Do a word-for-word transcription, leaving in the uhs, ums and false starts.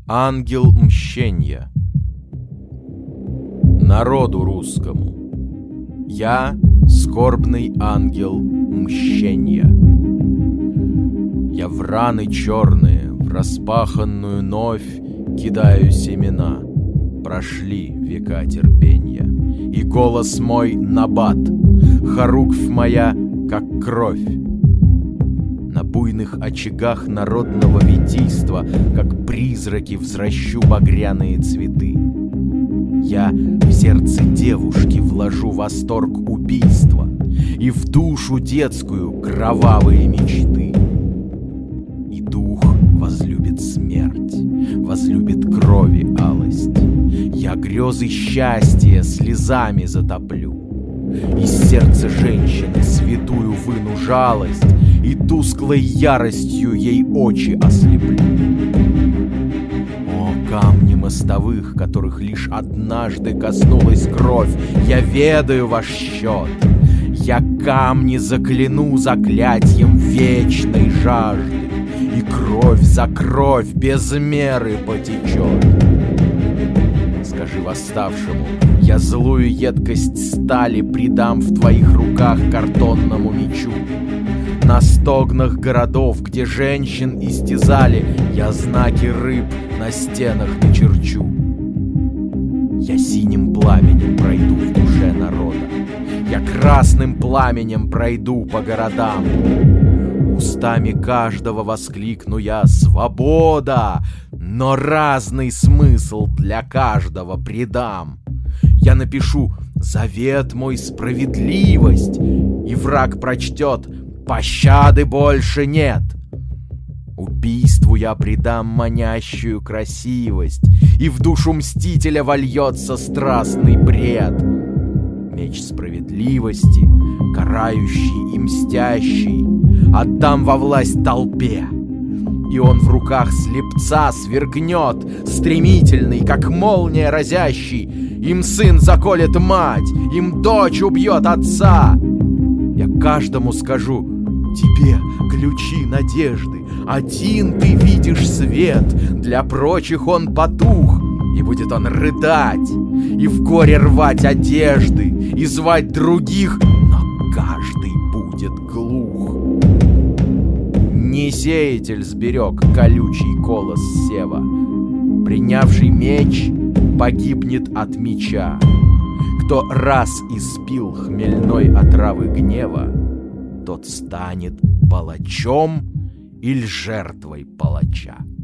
Ангел мщенья. Народу русскому. Я скорбный ангел мщенья. Я в раны черные, в распаханную новь кидаю семена. Прошли века терпенья, и голос мой набат, хоруквь моя, как кровь. На буйных очагах народного витийства, как призраки, взращу багряные цветы. Я в сердце девушки вложу восторг убийства и в душу детскую кровавые мечты. И дух возлюбит смерть, возлюбит крови алость. Я грезы счастья слезами затоплю, из сердца женщины святую выну жалость и тусклой яростью ей очи ослеплю. О, камни мостовых, которых лишь однажды коснулась кровь, я ведаю ваш счет. Я камни закляну заклятьем вечной жажды, и кровь за кровь без меры потечет. Скажи восставшему, я злую едкость стали придам в твоих руках картонному мечу. На стогнах городов, где женщин истязали, я знаки рыб на стенах начерчу. Я синим пламенем пройду в душе народа, я красным пламенем пройду по городам. Устами каждого воскликну я «Свобода!», но разный смысл для каждого придам. Я напишу «Завет мой справедливость», и враг прочтет «Пощады больше нет». Убийству я придам манящую красивость, и в душу мстителя вольется страстный бред. Меч справедливости, карающий и мстящий, отдам во власть толпе, и он в руках слепца сверкнет, стремительный, как молния разящий. Им сын заколет мать, им дочь убьет отца. Я каждому скажу: тебе ключи надежды, один ты видишь свет, для прочих он потух. И будет он рыдать, и в горе рвать одежды, и звать других, но каждый будет глух. Не сеятель сберег колючий колос сева, принявший меч погибнет от меча. Кто раз испил хмельной отравы гнева, тот станет палачом или жертвой палача.